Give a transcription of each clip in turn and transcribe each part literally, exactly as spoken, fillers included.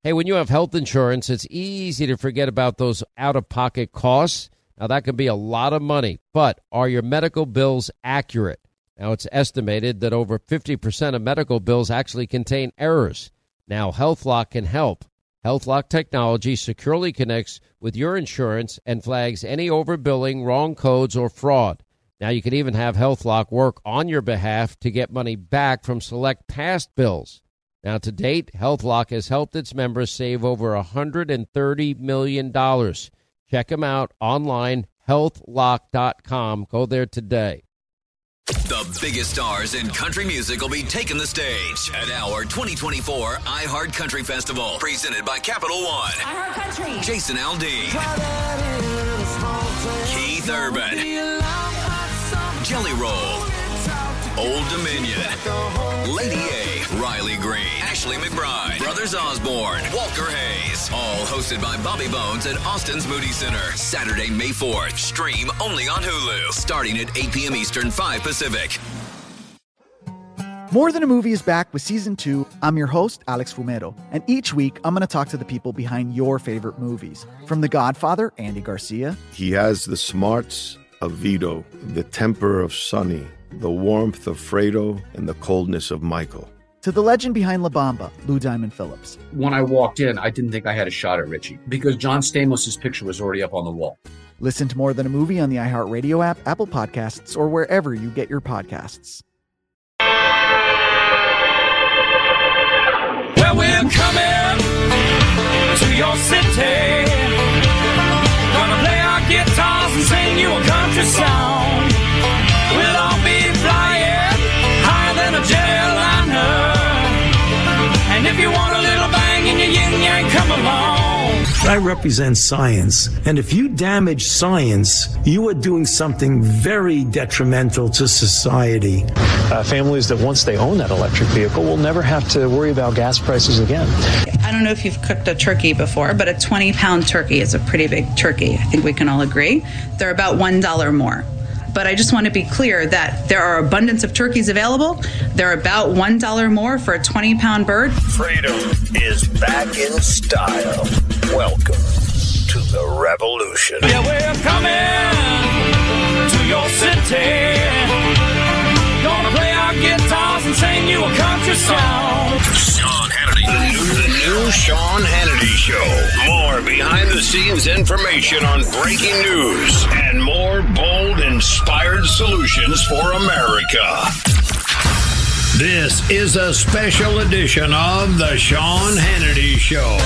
Hey, when you have health insurance, it's easy to forget about those out-of-pocket costs. Now, that can be a lot of money, but are your medical bills accurate? Now, it's estimated that over fifty percent of medical bills actually contain errors. Now, HealthLock can help. HealthLock technology securely connects with your insurance and flags any overbilling, wrong codes, or fraud. Now, you can even have HealthLock work on your behalf to get money back from select past bills. Now, to date, HealthLock has helped its members save over one hundred thirty million dollars. Check them out online, health lock dot com. Go there today. The biggest stars in country music will be taking the stage at our twenty twenty-four iHeart Country Festival, presented by Capital One. iHeart Country. Jason Aldean, Keith Urban, Jelly Roll, Old Dominion, Lady A, Riley Green, Ashley McBride, Brothers Osborne, Walker Hayes. All hosted by Bobby Bones at Austin's Moody Center. Saturday, May fourth. Stream only on Hulu. Starting at eight p.m. Eastern, five Pacific. More Than a Movie is back with Season two. I'm your host, Alex Fumero. And each week, I'm going to talk to the people behind your favorite movies. From The Godfather, Andy Garcia. He has the smarts of Vito, the temper of Sonny, the warmth of Fredo, and the coldness of Michael. To the legend behind La Bamba, Lou Diamond Phillips. When I walked in, I didn't think I had a shot at Richie because John Stamos' picture was already up on the wall. Listen to More Than a Movie on the iHeartRadio app, Apple Podcasts, or wherever you get your podcasts. Well, we're coming to your city. Gonna play our guitars and sing you a country song. We'll all be flying higher than a jetliner. And if you want a little bang in your yin yang, come along. I represent science, and if you damage science, you are doing something very detrimental to society. Uh, families that once they own that electric vehicle will never have to worry about gas prices again. I don't know if you've cooked a turkey before, but a twenty pound turkey is a pretty big turkey. I think we can all agree. They're about one dollar more. But I just want to be clear that there are abundance of turkeys available. They're about one dollar more for a twenty pound bird. Freedom is back in style. Welcome to the revolution. Yeah, we're coming to your city. Gonna play our guitars and sing you a country song. Sean Hannity. The new, the new Sean Hannity Show. More behind-the-scenes information on breaking news and more bold, inspired solutions for America. This is a special edition of the Sean Hannity Show.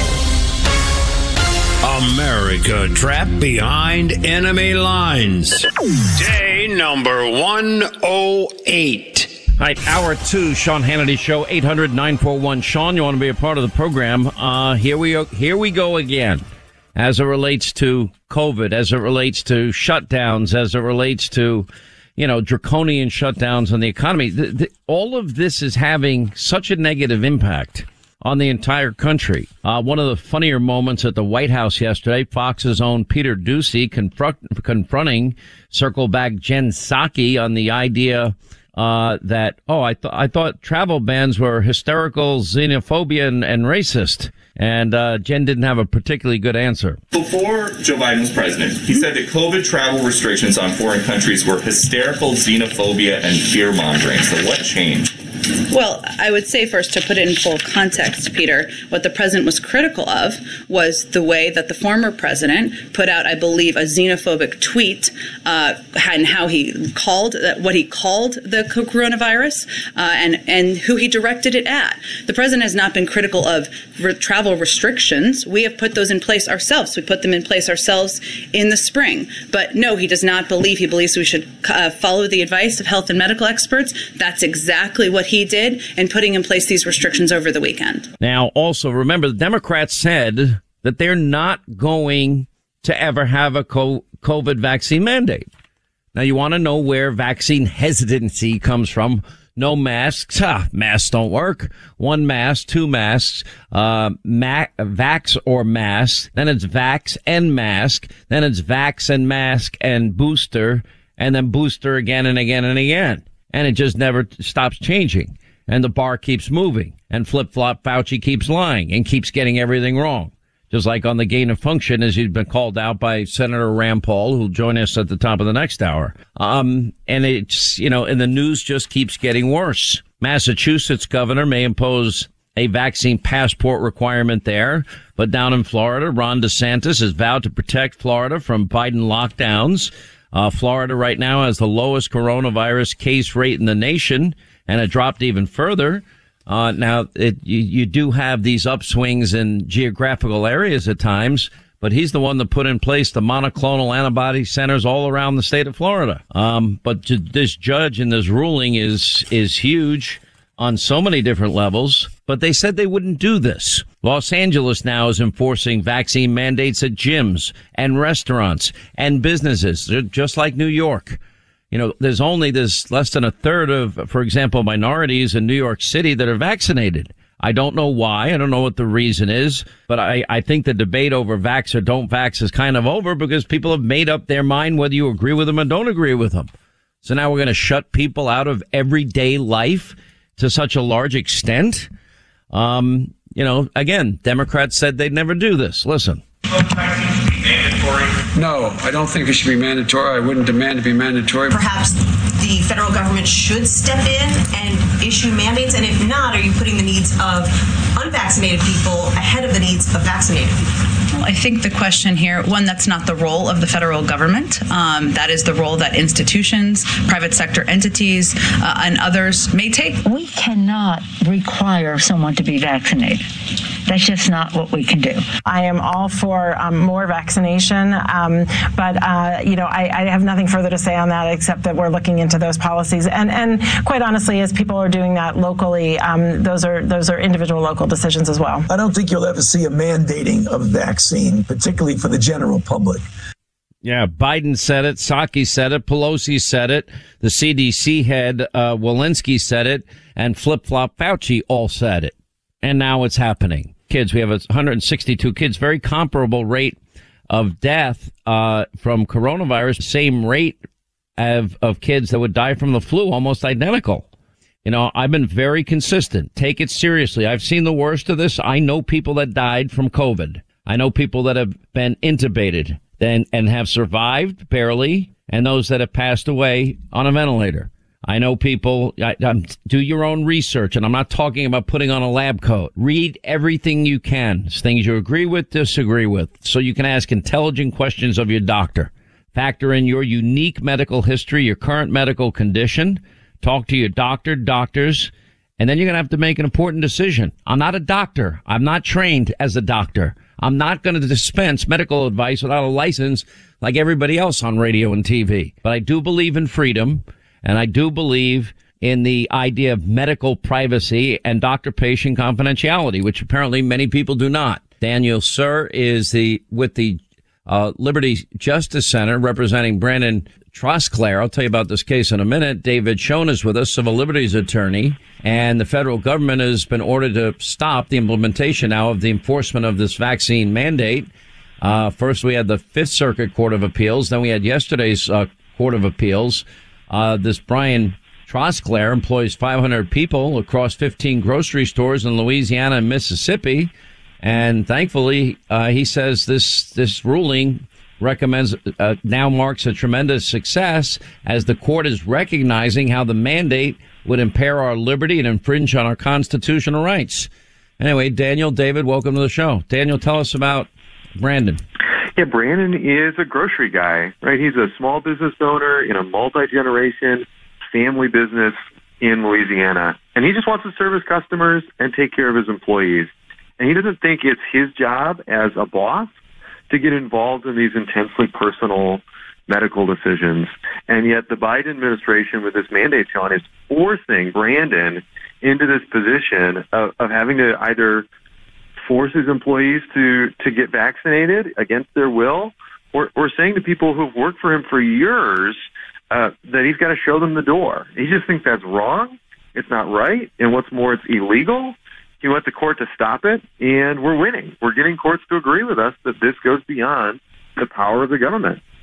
America trapped behind enemy lines. Day number one oh eight. All right, hour two, Sean Hannity Show, eight hundred nine four one Sean. You want to be a part of the program? Uh, here we go, here we go again. As it relates to COVID, as it relates to shutdowns, as it relates to, you know, draconian shutdowns on the economy. The, the, all of this is having such a negative impact on the entire country. Uh, one of the funnier moments at the White House yesterday, Fox's own Peter Doocy confront, confronting Circle Back Jen Psaki on the idea uh, that, oh, I thought I thought travel bans were hysterical, xenophobia, and, and racist. And uh, Jen didn't have a particularly good answer. Before Joe Biden was president, he said that COVID travel restrictions on foreign countries were hysterical, xenophobia, and fear-mongering. So what changed? Well, I would say first, to put it in full context, Peter, what the president was critical of was the way that the former president put out, I believe, a xenophobic tweet uh, and how he called, what he called the coronavirus uh, and, and who he directed it at. The president has not been critical of re- travel restrictions. We have put those in place ourselves. We put them in place ourselves in the spring. But no, he does not believe, he believes we should uh, follow the advice of health and medical experts. That's exactly what he did in putting in place these restrictions over the weekend. Now, also, remember, the Democrats said that they're not going to ever have a COVID vaccine mandate. Now, you want to know where vaccine hesitancy comes from. No masks. Ah, masks don't work. One mask, two masks, uh, ma- vax or mask. Then it's vax and mask. Then it's vax and mask and booster. And then booster again and again and again. And it just never stops changing. And the bar keeps moving. And flip-flop Fauci keeps lying and keeps getting everything wrong. Just like on the gain of function, as he's been called out by Senator Rand Paul, who'll join us at the top of the next hour. Um, and it's, you know, and the news just keeps getting worse. Massachusetts governor may impose a vaccine passport requirement there. But down in Florida, Ron DeSantis has vowed to protect Florida from Biden lockdowns. Uh, Florida right now has the lowest coronavirus case rate in the nation, and it dropped even further. Uh, now, it, you, you do have these upswings in geographical areas at times, but he's the one that put in place the monoclonal antibody centers all around the state of Florida. Um, but this judge in this ruling is, is huge on so many different levels, but they said they wouldn't do this. Los Angeles now is enforcing vaccine mandates at gyms and restaurants and businesses, just like New York. You know, there's only this less than a third of, for example, minorities in New York City that are vaccinated. I don't know why. I don't know what the reason is, but I, I think the debate over vax or don't vax is kind of over because people have made up their mind whether you agree with them or don't agree with them. So now we're going to shut people out of everyday life to such a large extent. Um, you know, again, Democrats said they'd never do this. Listen. No, I don't think it should be mandatory. I wouldn't demand to be mandatory. Perhaps the federal government should step in and issue mandates, and if not, are you putting the needs of unvaccinated people ahead of the needs of vaccinated people? Well, I think the question here, one, that's not the role of the federal government. Um, that is the role that institutions, private sector entities, uh, and others may take. We cannot require someone to be vaccinated. That's just not what we can do. I am all for um, more vaccination, um, but uh, you know, I, I have nothing further to say on that except that we're looking into those policies. And and quite honestly, as people are doing that locally, um, those are those are individual local decisions as well. I don't think you'll ever see a mandating of vaccine, particularly for the general public. Yeah, Biden said it, Psaki said it, Pelosi said it, the C D C head uh, Walensky said it, and flip-flop Fauci all said it. And now it's happening. Kids, we have one hundred sixty-two kids, very comparable rate of death uh from coronavirus, same rate of, of kids that would die from the flu, almost identical. You know, I've been very consistent. Take it seriously. I've seen the worst of this. I know people that died from COVID. I know people that have been intubated and, and have survived barely, and those that have passed away on a ventilator. I know people, I, um, do your own research, and I'm not talking about putting on a lab coat. Read everything you can. It's things you agree with, disagree with, so you can ask intelligent questions of your doctor. Factor in your unique medical history, your current medical condition. Talk to your doctor, doctors, and then you're going to have to make an important decision. I'm not a doctor. I'm not trained as a doctor. I'm not going to dispense medical advice without a license like everybody else on radio and T V. But I do believe in freedom. And I do believe in the idea of medical privacy and doctor-patient confidentiality, which apparently many people do not. Daniel Suhr is the with the uh, Liberty Justice Center representing Brandon Trosclair. I'll tell you about this case in a minute. David Schoen is with us, civil liberties attorney, and the federal government has been ordered to stop the implementation now of the enforcement of this vaccine mandate. Uh, first, we had the Fifth Circuit Court of Appeals. Then we had yesterday's uh, Court of Appeals. Uh, this Brian Trosclair employs five hundred people across fifteen grocery stores in Louisiana and Mississippi. And thankfully, uh, he says this, this ruling recommends, uh, now marks a tremendous success as the court is recognizing how the mandate would impair our liberty and infringe on our constitutional rights. Anyway, Daniel, David, welcome to the show. Daniel, tell us about Brandon. Yeah, Brandon is a grocery guy, right? He's a small business owner in a multi-generation family business in Louisiana. And he just wants to serve his customers and take care of his employees. And he doesn't think it's his job as a boss to get involved in these intensely personal medical decisions. And yet the Biden administration with this mandate, Sean, is forcing Brandon into this position of, of having to either force his employees to, to get vaccinated against their will, or, or saying to people who've worked for him for years uh, that he's got to show them the door. He just thinks that's wrong. It's not right. And what's more, it's illegal. He went to court to stop it, and we're winning. We're getting courts to agree with us that this goes beyond the power of the government.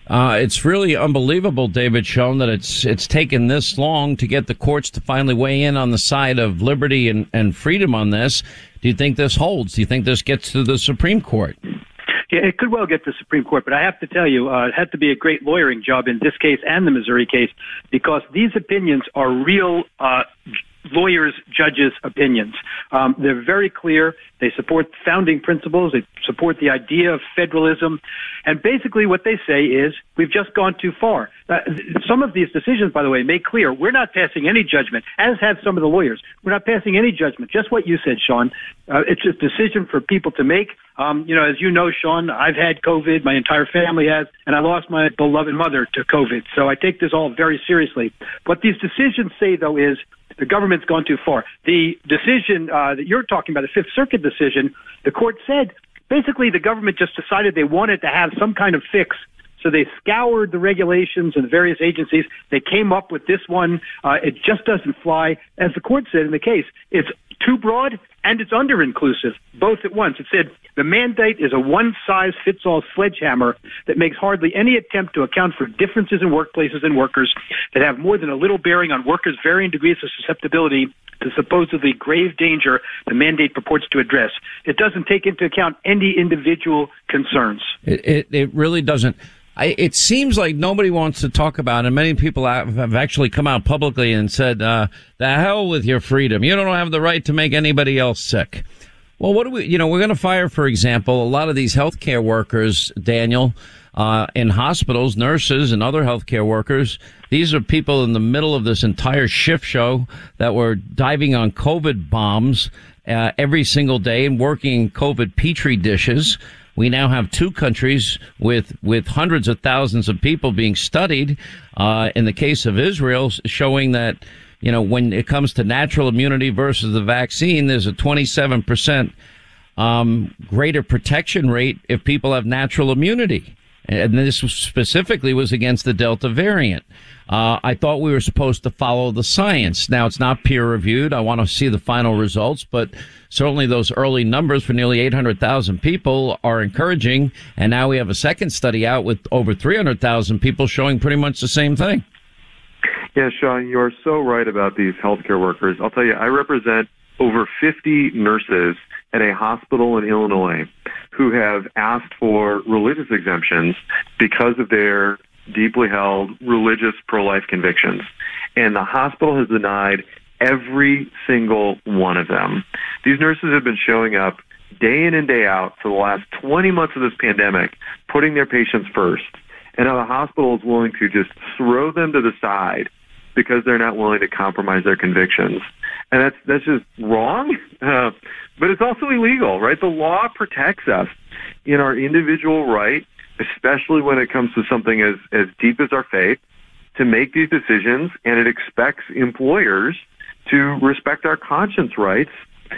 Uh, it's really unbelievable, David Schoen, that it's it's taken this long to get the courts to finally weigh in on the side of liberty and, and freedom on this. Do you think this holds? Do you think this gets to the Supreme Court? Yeah, it could well get to the Supreme Court, but I have to tell you, uh, it had to be a great lawyering job in this case and the Missouri case, because these opinions are real uh, lawyers, judges' opinions. Um, they're very clear. They support founding principles. They support the idea of federalism. And basically what they say is, we've just gone too far. Uh, some of these decisions, by the way, make clear we're not passing any judgment, as have some of the lawyers. We're not passing any judgment. Just what you said, Sean. Uh, it's a decision for people to make. Um, you know, as you know, Sean, I've had COVID. My entire family has, and I lost my beloved mother to COVID. So I take this all very seriously. What these decisions say, though, is the government's gone too far. The decision uh, that you're talking about, the Fifth Circuit decision, the court said basically the government just decided they wanted to have some kind of fix. So they scoured the regulations and the various agencies. They came up with this one. Uh, it just doesn't fly. As the court said in the case, it's too broad and it's under-inclusive, both at once. It said the mandate is a one-size-fits-all sledgehammer that makes hardly any attempt to account for differences in workplaces and workers that have more than a little bearing on workers' varying degrees of susceptibility to supposedly grave danger the mandate purports to address. It doesn't take into account any individual concerns. It, it, it really doesn't. I, it seems like nobody wants to talk about it, and many people have, have actually come out publicly and said, uh, the hell with your freedom. You don't have the right to make anybody else sick. Well, what do we, you know, we're going to fire, for example, a lot of these healthcare workers, Daniel, uh, in hospitals, nurses and other healthcare workers. These are people in the middle of this entire shift show that were diving on COVID bombs, uh, every single day and working COVID petri dishes. We now have two countries with with hundreds of thousands of people being studied. Uh, in the case of Israel, showing that, you know, when it comes to natural immunity versus the vaccine, there's a twenty-seven percent um, greater protection rate if people have natural immunity. And this specifically was against the Delta variant. Uh, I thought we were supposed to follow the science. Now, it's not peer reviewed. I want to see the final results, but certainly those early numbers for nearly eight hundred thousand people are encouraging. And now we have a second study out with over three hundred thousand people showing pretty much the same thing. Yeah, Sean, you're so right about these healthcare workers. I'll tell you, I represent over fifty nurses at a hospital in Illinois who have asked for religious exemptions because of their deeply held religious pro-life convictions. And the hospital has denied every single one of them. These nurses have been showing up day in and day out for the last twenty months of this pandemic, putting their patients first. And now the hospital is willing to just throw them to the side because they're not willing to compromise their convictions. And that's that's just wrong, uh, but it's also illegal, right? The law protects us in our individual right, especially when it comes to something as, as deep as our faith, to make these decisions, and it expects employers to respect our conscience rights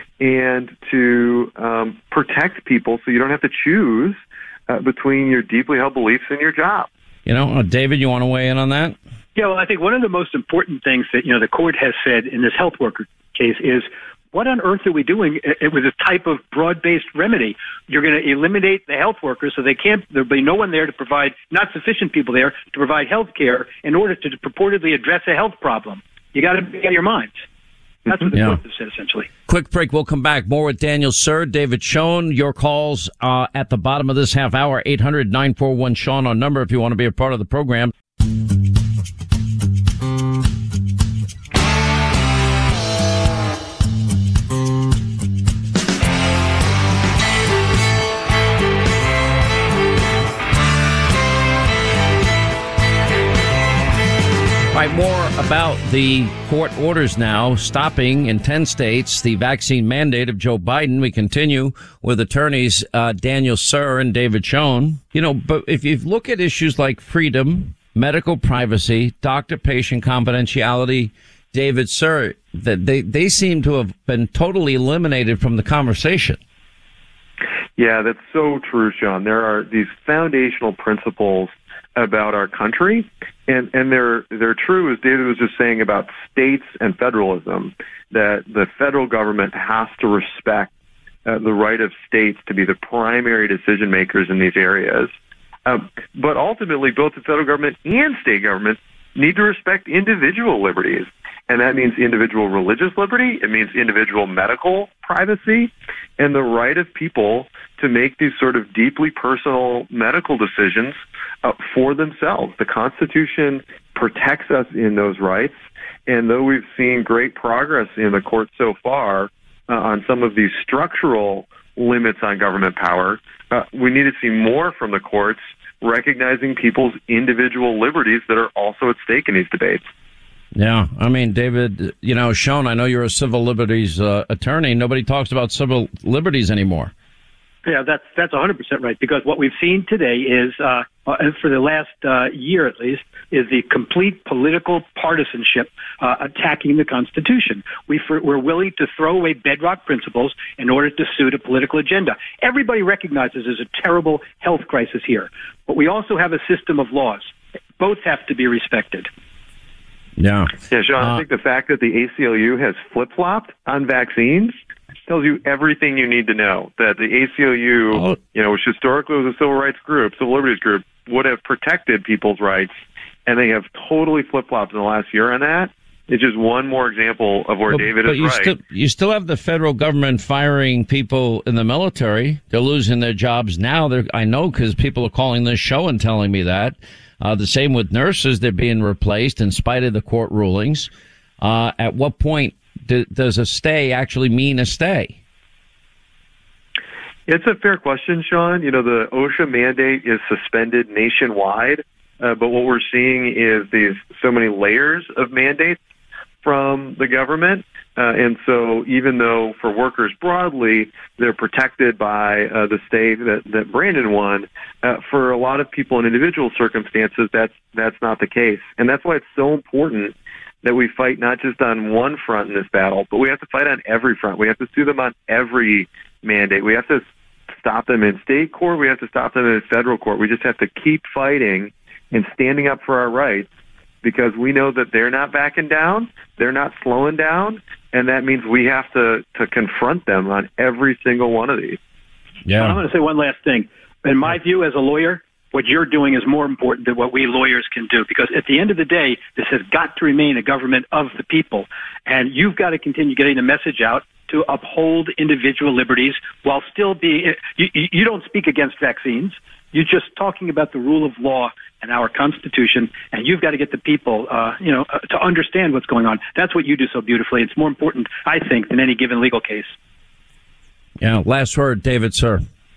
and to um, protect people so you don't have to choose uh, between your deeply held beliefs and your job. You know, uh, David, you want to weigh in on that? Yeah, well, I think one of the most important things that, you know, the court has said in this health worker case is, what on earth are we doing with this type of broad-based remedy? You're going to eliminate the health workers, so they can't, there'll be no one there to provide, not sufficient people there to provide health care in order to purportedly address a health problem. You got to be out of your minds. That's what the Yeah. court has said, essentially. Quick break. We'll come back. More with Daniel Sir, David Schoen. Your calls uh, at the bottom of this half hour, eight hundred nine four one Sean on number if you want to be a part of the program. All right, more about the court orders now stopping in ten states the vaccine mandate of Joe Biden. We continue with attorneys uh, Daniel Sir and David Schoen. You know, but if you look at issues like freedom, medical privacy, doctor-patient confidentiality, David Sir, that they, they seem to have been totally eliminated from the conversation. Yeah, that's so true, Sean. There are these foundational principles about our country, and, and they're they're true, as David was just saying, about states and federalism, that the federal government has to respect uh, the right of states to be the primary decision makers in these areas. Um, but ultimately, both the federal government and state governments need to respect individual liberties. And that means individual religious liberty. It means individual medical privacy and the right of people to make these sort of deeply personal medical decisions uh, for themselves. The Constitution protects us in those rights. And though we've seen great progress in the court so far uh, on some of these structural limits on government power, uh, we need to see more from the courts recognizing people's individual liberties that are also at stake in these debates. Yeah, I mean, David, you know, Sean, I know you're a civil liberties uh, attorney. Nobody talks about civil liberties anymore. Yeah, that's that's one hundred percent right, because what we've seen today is, uh, uh, for the last uh, year at least, is the complete political partisanship uh, attacking the Constitution. We for, we're willing to throw away bedrock principles in order to suit a political agenda. Everybody recognizes there's a terrible health crisis here, but we also have a system of laws. Both have to be respected. Yeah. Yeah, Sean, uh, I think the fact that the A C L U has flip-flopped on vaccines tells you everything you need to know. That the A C L U, oh. you know, which historically was a civil rights group, civil liberties group, would have protected people's rights, and they have totally flip-flopped in the last year on that. It's just one more example of where but, David but is you right. Still, you still have the federal government firing people in the military. They're losing their jobs now. They're, I know because people are calling this show and telling me that. Uh, the same with nurses. They're being replaced in spite of the court rulings. Uh, at what point do, does a stay actually mean a stay? It's a fair question, Sean. You know, the OSHA mandate is suspended nationwide, uh, but what we're seeing is these so many layers of mandates from the government. Uh, and so even though for workers broadly, they're protected by uh, the state that, that Brandon won, uh, for a lot of people in individual circumstances, that's, that's not the case. And that's why it's so important that we fight not just on one front in this battle, but we have to fight on every front. We have to sue them on every mandate. We have to stop them in state court. We have to stop them in federal court. We just have to keep fighting and standing up for our rights, because we know that they're not backing down, they're not slowing down, and that means we have to, to confront them on every single one of these. Yeah. I'm going to say one last thing. In my view, as a lawyer, what you're doing is more important than what we lawyers can do, because at the end of the day, this has got to remain a government of the people, and you've got to continue getting the message out to uphold individual liberties while still being, you, you don't speak against vaccines. You're just talking about the rule of law and our Constitution, and you've got to get the people, uh, you know, uh, to understand what's going on. That's what you do so beautifully. It's more important, I think, than any given legal case. Yeah. Last word, David, sir.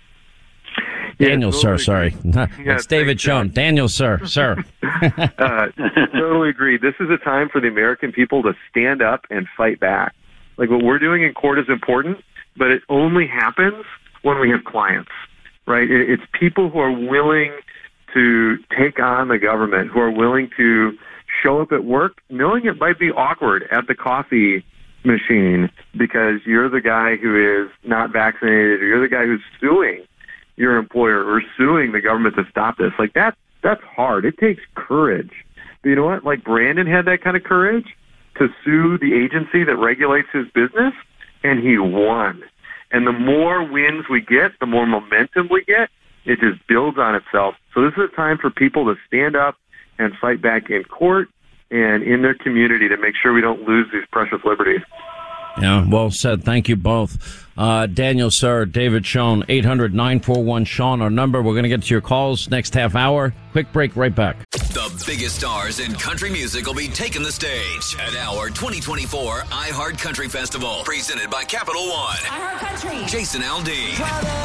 Yeah, Daniel, totally sir. Sorry, yeah, it's David Schoen. Daniel, sir, sir. uh, totally agree. This is a time for the American people to stand up and fight back. Like, what we're doing in court is important, but it only happens when we have clients, right? It's people who are willing to take on the government, who are willing to show up at work, knowing it might be awkward at the coffee machine because you're the guy who is not vaccinated, or you're the guy who's suing your employer or suing the government to stop this. Like, that, that's hard. It takes courage. But you know what? Like, Brandon had that kind of courage to sue the agency that regulates his business, and he won. And the more wins we get, the more momentum we get, it just builds on itself. So this is a time for people to stand up and fight back in court and in their community to make sure we don't lose these precious liberties. Yeah, well said. Thank you both. Uh, Daniel, sir, David Schoen, eight hundred nine four one Sean, our number. We're going to get to your calls next half hour. Quick break, right back. The biggest stars in country music will be taking the stage at our twenty twenty-four iHeart Country Festival, presented by Capital One. iHeart Country. Jason Aldean,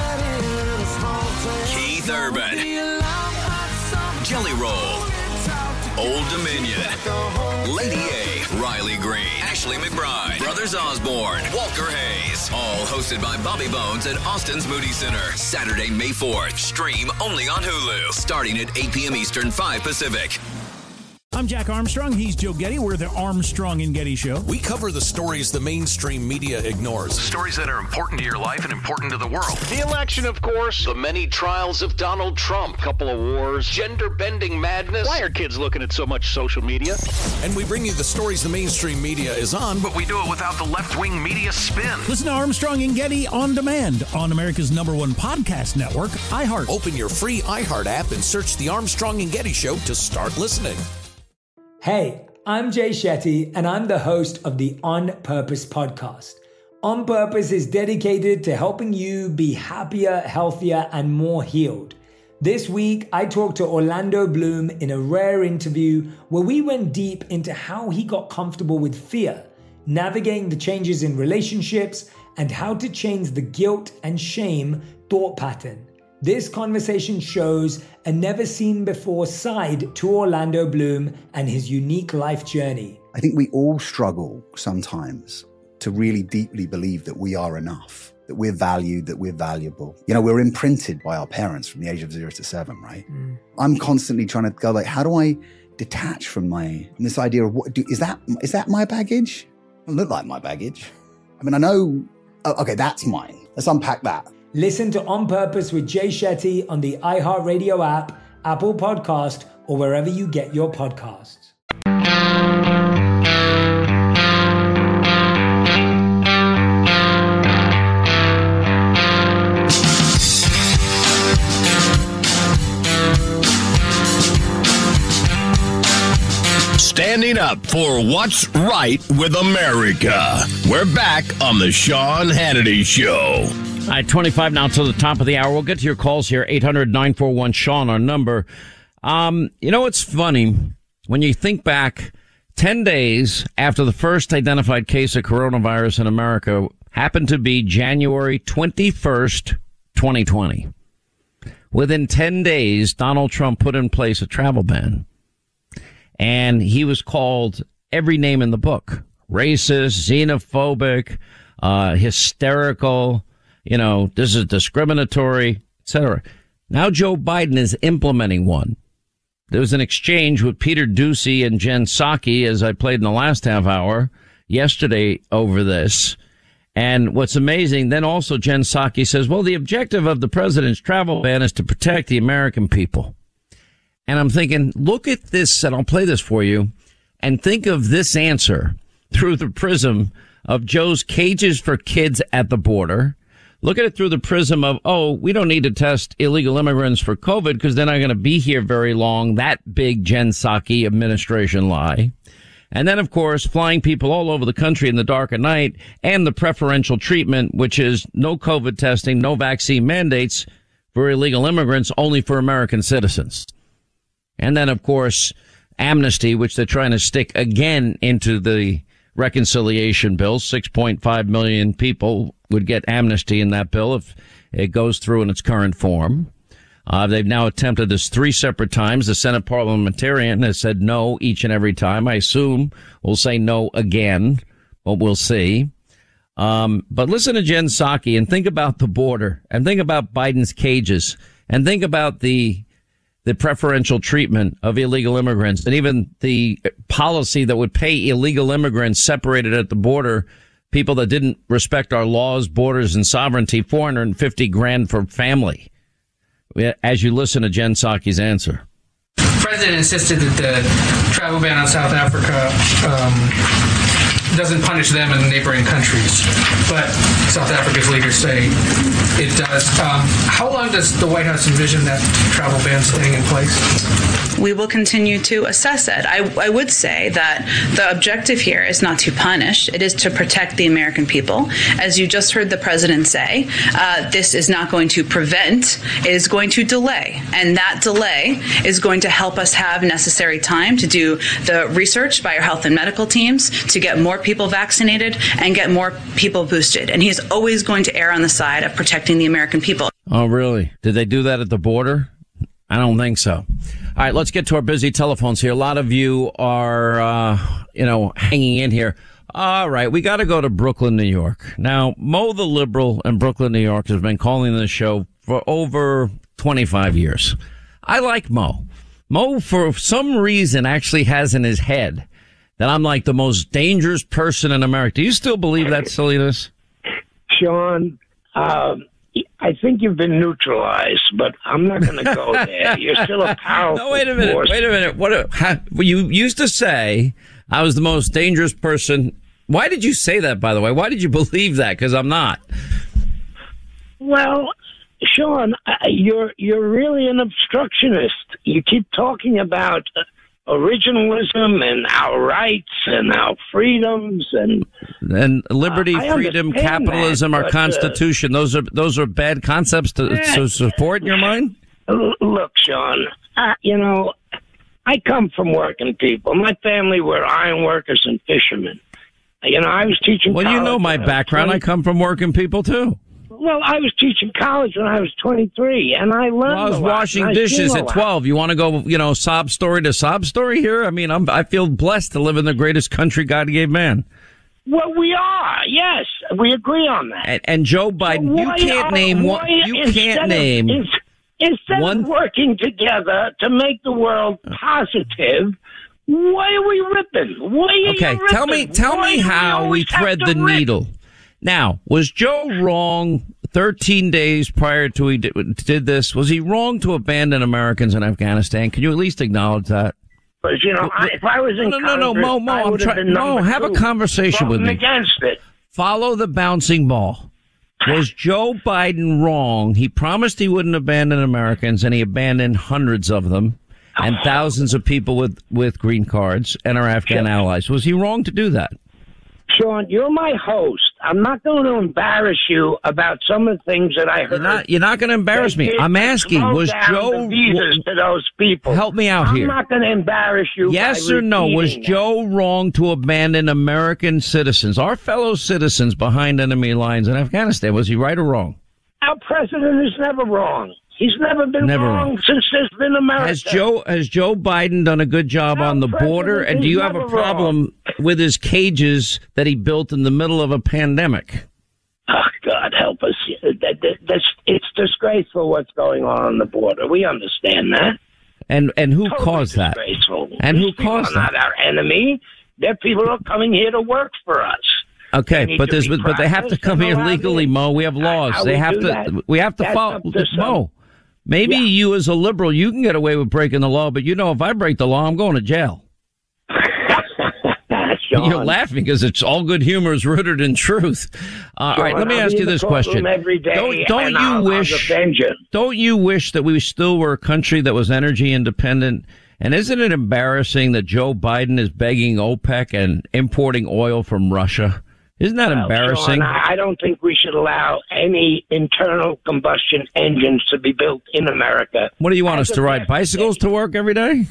Keith Urban, Jelly Roll, Old Dominion, Lady A, Riley Green, Ashley McBride, Brothers Osborne, Walker Hayes. All hosted by Bobby Bones at Austin's Moody Center. Saturday, May fourth. Stream only on Hulu. Starting at eight p.m. Eastern, five Pacific. I'm Jack Armstrong. He's Joe Getty. We're the Armstrong and Getty Show. We cover the stories the mainstream media ignores. Stories that are important to your life and important to the world. The election, of course. The many trials of Donald Trump. Couple of wars. Gender-bending madness. Why are kids looking at so much social media? And we bring you the stories the mainstream media is on, but we do it without the left-wing media spin. Listen to Armstrong and Getty on demand on America's number one podcast network, iHeart. Open your free iHeart app and search the Armstrong and Getty Show to start listening. Hey, I'm Jay Shetty, and I'm the host of the On Purpose podcast. On Purpose is dedicated to helping you be happier, healthier, and more healed. This week, I talked to Orlando Bloom in a rare interview where we went deep into how he got comfortable with fear, navigating the changes in relationships, and how to change the guilt and shame thought pattern. This conversation shows a never-seen-before side to Orlando Bloom and his unique life journey. I think we all struggle sometimes to really deeply believe that we are enough, that we're valued, that we're valuable. You know, we're imprinted by our parents from the age of zero to seven, right? Mm. I'm constantly trying to go like, how do I detach from my from this idea of what do, is that is that my baggage? It doesn't look like my baggage. I mean, I know. Oh, okay, that's mine. Let's unpack that. Listen to On Purpose with Jay Shetty on the iHeartRadio app, Apple Podcast, or wherever you get your podcasts. Standing up for what's right with America. We're back on the Sean Hannity Show. All right, twenty-five now to the top of the hour. We'll get to your calls here. eight hundred nine four one Sean, our number. Um, you know, it's funny when you think back ten days after the first identified case of coronavirus in America happened to be January twenty-first, twenty twenty. Within ten days, Donald Trump put in place a travel ban. And he was called every name in the book. Racist, xenophobic, uh, hysterical, you know, this is discriminatory, et cetera. Now Joe Biden is implementing one. There was an exchange with Peter Doocy and Jen Psaki, as I played in the last half hour yesterday over this. And what's amazing, then also Jen Psaki says, well, the objective of the president's travel ban is to protect the American people. And I'm thinking, look at this, and I'll play this for you, and think of this answer through the prism of Joe's cages for kids at the border. Look at it through the prism of, oh, we don't need to test illegal immigrants for COVID because they're not going to be here very long. That big Jen Psaki administration lie. And then, of course, flying people all over the country in the dark of night and the preferential treatment, which is no COVID testing, no vaccine mandates for illegal immigrants, only for American citizens. And then, of course, amnesty, which they're trying to stick again into the reconciliation bill. six point five million people would get amnesty in that bill if it goes through in its current form. Uh, they've now attempted this three separate times. The Senate parliamentarian has said no each and every time. I assume we'll say no again, but we'll see. Um, but listen to Jen Psaki and think about the border and think about Biden's cages and think about the the preferential treatment of illegal immigrants and even the policy that would pay illegal immigrants separated at the border, people that didn't respect our laws, borders, and sovereignty, four hundred fifty grand for family. As you listen to Jen Psaki's answer. The president insisted that the travel ban on South Africa um, doesn't punish them in neighboring countries, but South Africa's leaders say it does. Um, how long does the White House envision that travel ban staying in place? We will continue to assess it. I, I would say that the objective here is not to punish. It is to protect the American people. As you just heard the president say, uh, this is not going to prevent, it is going to delay. And that delay is going to help us have necessary time to do the research by our health and medical teams to get more people vaccinated and get more people boosted. And he's always going to err on the side of protecting the American people. Oh, really? Did they do that at the border? I don't think so. All right, let's get to our busy telephones here. A lot of you are, uh, you know, hanging in here. All right, we got to go to Brooklyn, New York. Now, Mo the Liberal in Brooklyn, New York has been calling this show for over twenty-five years. I like Mo. Mo, for some reason, actually has in his head that I'm like the most dangerous person in America. Do you still believe that silliness? Sean, um, I think you've been neutralized, but I'm not going to go there. You're still a powerful No, wait a minute. force. Wait a minute. What? A, how, you used to say I was the most dangerous person. Why did you say that, by the way? Why did you believe that? Because I'm not. Well, Sean, uh, you're you're really an obstructionist. You keep talking about uh, originalism and our rights and our freedoms and And liberty, Uh, I freedom, understand capitalism, that, our but, uh, Constitution. those are those are bad concepts to, Yeah. to support in your mind? L- Look, Sean, uh, you know, I come from working people. My family were iron workers and fishermen. You know, I was teaching Well, you know college my when I was background. I twenty come from working people too. Well, I was teaching college when I was twenty-three, and I learned Well, I was a lot, washing and I've dishes seen a at lot. twelve. You want to go, you know, sob story to sob story here? I mean, I'm, I feel blessed to live in the greatest country God gave man. Well, we are. Yes, we agree on that. And, and Joe Biden, Why you can't are- name why one. You instead can't of- name. ins- Instead one- of working together to make the world positive, why are we ripping? Why are Okay, you tell me, ripping? tell Why me do how we always have thread to the rip? needle. Now, was Joe wrong thirteen days prior to he did, did this? Was he wrong to abandon Americans in Afghanistan? Can you at least acknowledge that? But you know, I, if I was in No, no, no, Congress, Mo, Mo, I I'm would have trying. been Mo, number have a two, conversation with voting me. against it. Follow the bouncing ball. Was Joe Biden wrong? He promised he wouldn't abandon Americans, and he abandoned hundreds of them and thousands of people with, with green cards and our Afghan Sure. allies. Was he wrong to do that? Sean, you're my host. I'm not going to embarrass you about some of the things that I heard. You're not, you're not going to embarrass They me. did I'm asking, slow was down Joe... the visas to those people? Help me out I'm here. I'm not going to embarrass you. Yes by or no, was repeating Joe wrong to abandon American citizens, our fellow citizens behind enemy lines in Afghanistan? Was he right or wrong? that. Our president is never wrong. He's never been Never wrong, wrong. since there's been America. Has Joe has Joe Biden done a good job on the border? And do you have a problem with his cages that he built in the middle of a pandemic? Oh, God help us. That, that, that's, it's disgraceful what's going on on the border. We understand that. And and who Totally caused that? disgraceful. And who These people caused are not that? our enemy. They're people who are coming here to work for us. Okay, They need but to there's be but they have to practiced come and here allowed legally, in. Mo. We have laws. How They we have do to. that? We have to That's follow. up to some- Mo, maybe you as a liberal, you can get away with breaking the law, but you know, if I break the law, I'm going to jail. Sean. You're laughing because it's all good humor is rooted in truth. Uh, all right, let me I'll ask be you in the this courtroom question: every day, Don't, don't and you I'll- I'll wish? defend you. Don't you wish that we still were a country that was energy independent? And isn't it embarrassing that Joe Biden is begging OPEC and importing oil from Russia? Isn't that Well, embarrassing? Sean, I I don't think we should allow any internal combustion engines to be built in America. What do you want As us to a ride bicycles to work every day?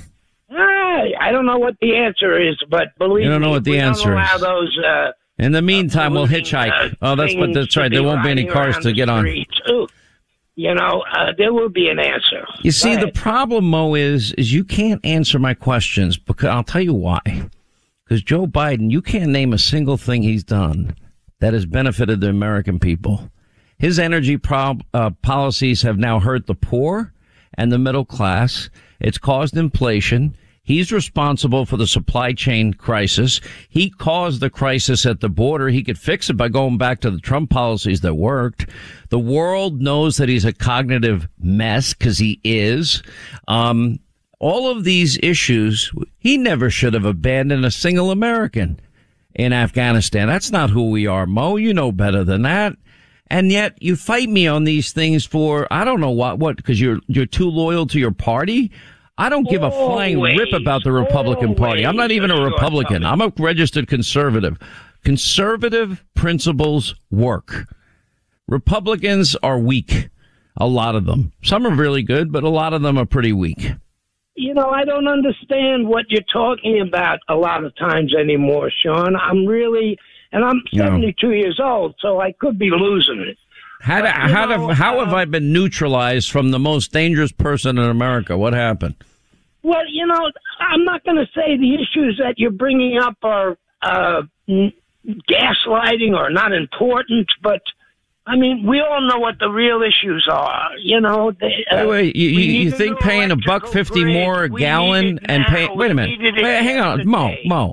I, I don't know what the answer is, but believe You don't know me, what the we answer don't allow is. those. Uh, In the meantime, we'll polluting, hitchhike. uh, Oh, that's but things that's to right. There be won't be any riding cars around to the get on. streets. Ooh, you know, uh, there will be an answer. You see, Go the ahead. problem, Mo, is is you can't answer my questions because I'll tell you why. Because Joe Biden, you can't name a single thing he's done that has benefited the American people. His energy prob, uh, policies have now hurt the poor and the middle class. It's caused inflation. He's responsible for the supply chain crisis. He caused the crisis at the border. He could fix it by going back to the Trump policies that worked. The world knows that he's a cognitive mess because he is. Um, all of these issues, he never should have abandoned a single American in Afghanistan. That's not who we are, Mo. You know better than that. And yet you fight me on these things for, I don't know what, what, because you're, you're too loyal to your party. I don't give a flying Always, rip about the Republican Party. I'm not even a always, Republican. I'm a registered conservative. Conservative principles work. Republicans are weak. A lot of them. Some are really good, but a lot of them are pretty weak. You know, I don't understand what you're talking about a lot of times anymore, Sean. I'm really, and I'm You know. seventy-two years old, so I could be losing it. How, do, But, you how, know, do, how uh, have I been neutralized from the most dangerous person in America? What happened? Well, you know, I'm not going to say the issues that you're bringing up are uh, n- gaslighting or not important, but I mean, we all know what the real issues are. You know, they, uh, wait, wait, you, we you, you need a think new paying a buck electrical fifty grid. more a We gallon need it and now. pay? Wait a We minute, needed it wait, hang on, Mo, yesterday. Mo.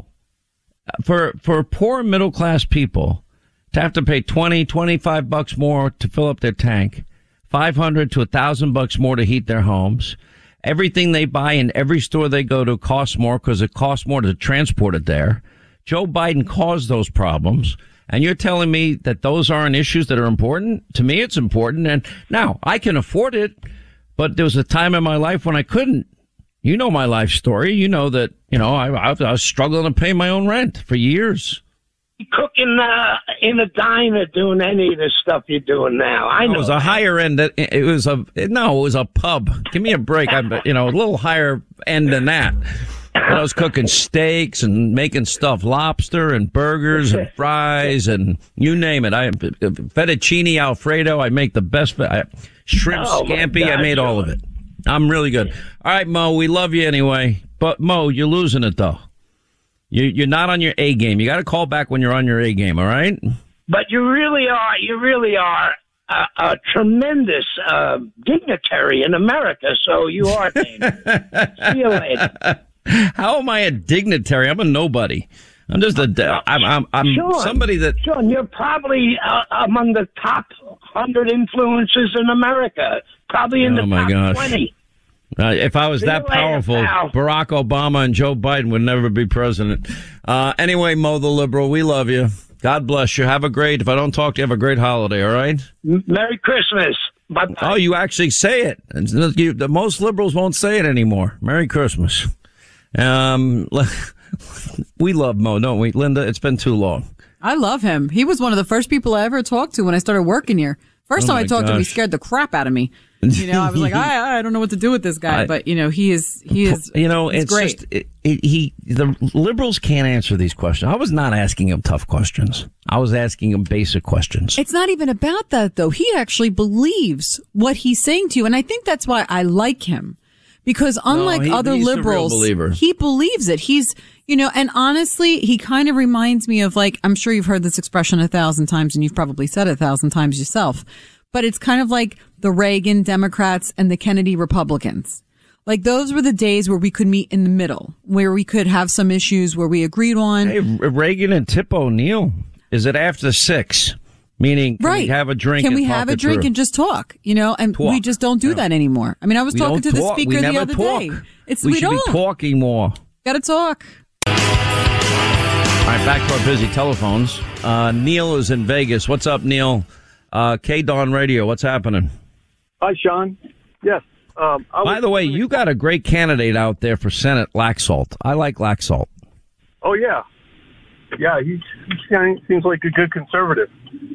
For for poor middle class people to have to pay twenty, twenty-five bucks more to fill up their tank, five hundred to a thousand bucks more to heat their homes. Everything they buy in every store they go to costs more because it costs more to transport it there. Joe Biden caused those problems. And you're telling me that those aren't issues that are important? To me, it's important. And now I can afford it, but there was a time in my life when I couldn't. You know my life story. You know that, you know, I, I was struggling to pay my own rent for years. Cooking uh, in a diner, doing any of the stuff you're doing now. I know. It was a higher end. It was a, no, it was a pub. Give me a break. I'm, you know, a little higher end than that. But I was cooking steaks and making stuffed lobster and burgers and fries and you name it. I fettuccine Alfredo. I make the best I, shrimp Oh, my scampi. I God, made all of it. I'm really good. All right, Mo, we love you anyway. But Mo, you're losing it though. You, you're not on your A game. You got to call back when you're on your A game. All right. But you really are. You really are a, a tremendous uh, dignitary in America. So you are. See you later. How am I a dignitary? I'm a nobody. I'm just a. I'm. I'm. I'm Sean, somebody that. Sean, you're probably uh, among the top hundred influencers in America. Probably in Oh, the my top gosh. twenty. Uh, if I was See that you later, powerful, pal. Barack Obama and Joe Biden would never be president. Uh, anyway, Mo the liberal, we love you. God bless you. Have a great. If I don't talk to you, have a great holiday. All right. Merry Christmas. Bye. Oh, you actually say it. And you, the most liberals won't say it anymore. Merry Christmas. Um, we love Mo, don't we, Linda? It's been too long. I love him. He was one of the first people I ever talked to when I started working here. First Oh, time I my talked to him, he gosh. scared the crap out of me. You know, I was like, I, I don't know what to do with this guy, I- but you know, he is, he is, You know, he's it's great. just it, it, he. The liberals can't answer these questions. I was not asking him tough questions. I was asking him basic questions. It's not even about that, though. He actually believes what he's saying to you. And I think that's why I like him. Because unlike he- other he's the real liberals, believer. he believes it. He's, you know, and honestly, he kind of reminds me of, like, I'm sure you've heard this expression a thousand times and you've probably said it a thousand times yourself, but it's kind of like the Reagan Democrats and the Kennedy Republicans. Like, those were the days where we could meet in the middle, where we could have some issues where we agreed on. Hey, Reagan and Tip O'Neill. Is it after six? Meaning, can Right. we have a drink? Can and we talk have a it drink through? and just talk? You know, and we Talk. just don't do Yeah. that anymore. I mean, I was We talking don't to the talk. speaker we the never other talk. day. It's we, we, should don't. be talking more. Got to talk. All right, back to our busy telephones. Uh, Neil is in Vegas. What's up, Neil? Uh, K-Dawn Radio. What's happening? Hi, Sean. Yes. Um, I By was, the way, you got a great candidate out there for Senate, Laxalt. I like Laxalt. oh yeah, yeah. He, he kinda seems like a good conservative.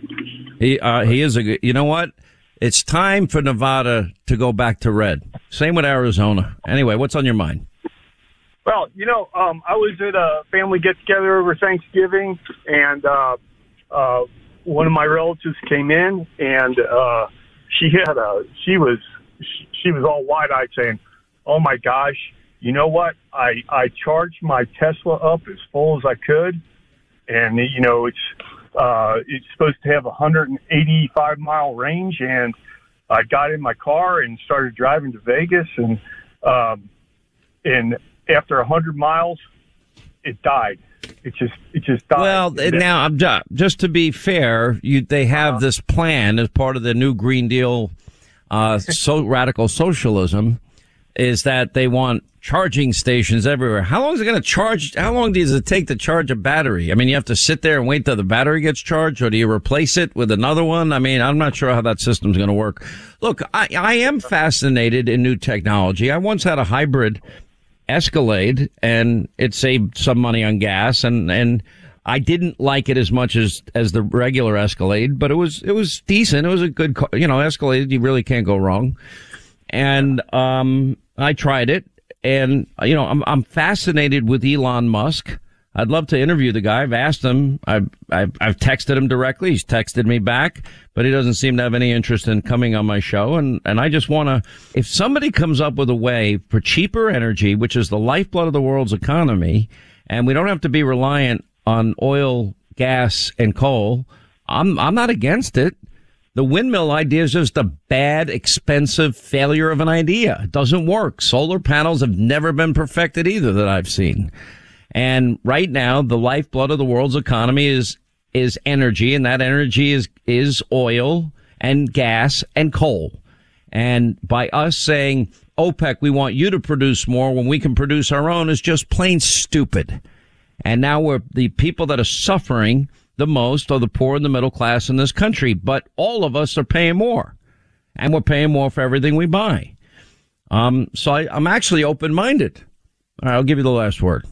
He uh, he is a good. You know what? It's time for Nevada to go back to red. Same with Arizona. Anyway, what's on your mind? Well, you know, um, I was at a family get together over Thanksgiving, and uh, uh, one of my relatives came in, and uh, she had a she was she, she was all wide eyed saying, "Oh my gosh, you know what? I I charged my Tesla up as full as I could, and you know it's uh, it's supposed to have a one hundred eighty-five mile range, and I got in my car and started driving to Vegas, and um, and after one hundred miles, it died. It just it just died. Well, now I'm ju- just to be fair, you they have this plan as part of the new Green Deal, uh, so radical socialism, is that they want charging stations everywhere. How long is it going to charge? How long does it take to charge a battery? I mean, you have to sit there and wait till the battery gets charged, or do you replace it with another one? I mean, I'm not sure how that system's going to work. Look, I, I am fascinated in new technology. I once had a hybrid Escalade, and it saved some money on gas, and and I didn't like it as much as as the regular Escalade, but it was it was decent. It was a good car. You know, Escalade, you really can't go wrong. And um, I tried it, and you know, I'm I'm fascinated with Elon Musk. I'd love to interview the guy. I've asked him. I've, I've, I've texted him directly. He's texted me back, but he doesn't seem to have any interest in coming on my show. And, and I just want to, if somebody comes up with a way for cheaper energy, which is the lifeblood of the world's economy, and we don't have to be reliant on oil, gas, and coal, I'm, I'm not against it. The windmill idea is just a bad, expensive failure of an idea. It doesn't work. Solar panels have never been perfected either that I've seen. And right now, the lifeblood of the world's economy is is energy, and that energy is is oil and gas and coal. And by us saying, OPEC, we want you to produce more when we can produce our own is just plain stupid. And now we're the people that are suffering the most are the poor and the middle class in this country. But all of us are paying more, and we're paying more for everything we buy. Um, so I, I'm actually open-minded. All right, I'll give you the last word.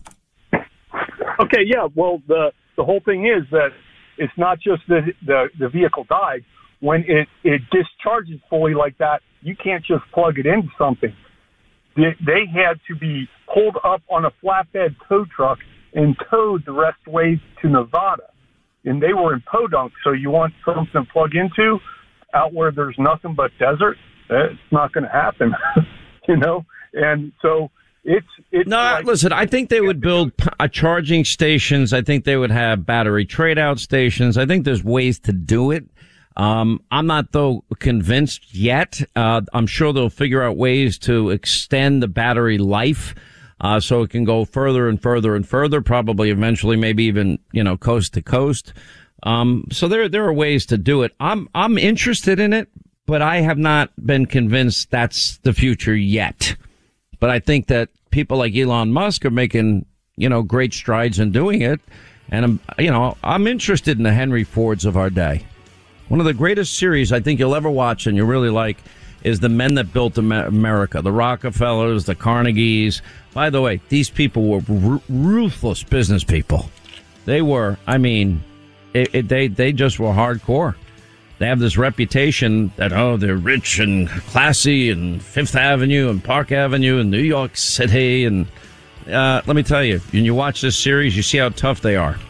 Okay, yeah. Well, the the whole thing is that it's not just the the, the vehicle died. When it, it discharges fully like that, you can't just plug it into something. They, they had to be pulled up on a flatbed tow truck and towed the rest way to Nevada. And they were in Podunk, so you want something to plug into out where there's nothing but desert? It's not going to happen, you know? And so it's... it's no, like, listen, I think they would build uh, charging stations. I think they would have battery trade-out stations. I think there's ways to do it. Um, I'm not, though, convinced yet. Uh, I'm sure they'll figure out ways to extend the battery life. Uh, so it can go further and further and further, probably eventually, maybe even, you know, coast to coast. Um, so there, there are ways to do it. I'm, I'm interested in it, but I have not been convinced that's the future yet. But I think that people like Elon Musk are making, you know, great strides in doing it. And I'm, you know, I'm interested in the Henry Fords of our day. One of the greatest series I think you'll ever watch and you really like is The Men That Built America, the Rockefellers, the Carnegies. By the way, these people were r- ruthless business people. They were, I mean, it, it, they they just were hardcore. They have this reputation that, oh, they're rich and classy and Fifth Avenue and Park Avenue and New York City. And uh, let me tell you, when you watch this series, you see how tough they are.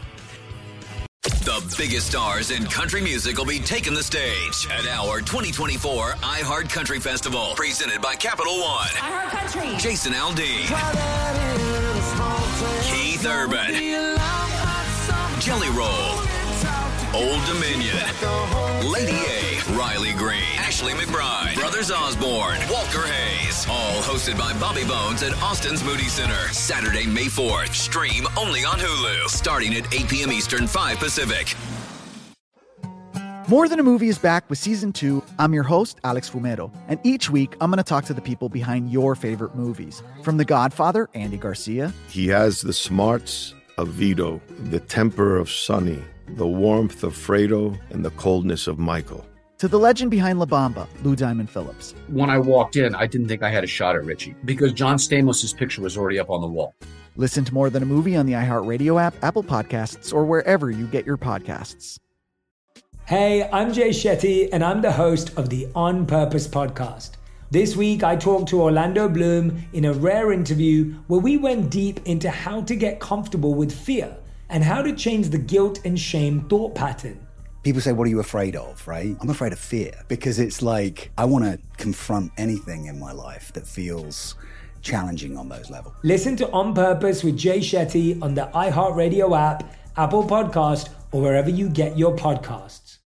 The biggest stars in country music will be taking the stage at our twenty twenty-four iHeart Country Festival, presented by Capital One. iHeart Country. Jason Aldean. Keith Urban. Jelly Roll. Old Dominion. Lady A. Riley Green. Ashley McBride. Brothers Osborne. Walker Hayes. All hosted by Bobby Bones at Austin's Moody Center. Saturday, May fourth. Stream only on Hulu. Starting at eight p.m. Eastern, five Pacific. More Than a Movie is back with season two. I'm your host, Alex Fumero. And each week, I'm going to talk to the people behind your favorite movies. From The Godfather, Andy Garcia. He has the smarts of Vito, the temper of Sonny, the warmth of Fredo, and the coldness of Michael. To the legend behind La Bamba, Lou Diamond Phillips. When I walked in, I didn't think I had a shot at Richie because John Stamos' picture was already up on the wall. Listen to More Than a Movie on the iHeartRadio app, Apple Podcasts, or wherever you get your podcasts. Hey, I'm Jay Shetty, and I'm the host of the On Purpose podcast. This week, I talked to Orlando Bloom in a rare interview where we went deep into how to get comfortable with fear and how to change the guilt and shame thought pattern. People say, what are you afraid of, right? I'm afraid of fear because it's like I want to confront anything in my life that feels challenging on those levels. Listen to On Purpose with Jay Shetty on the iHeartRadio app, Apple Podcast, or wherever you get your podcasts.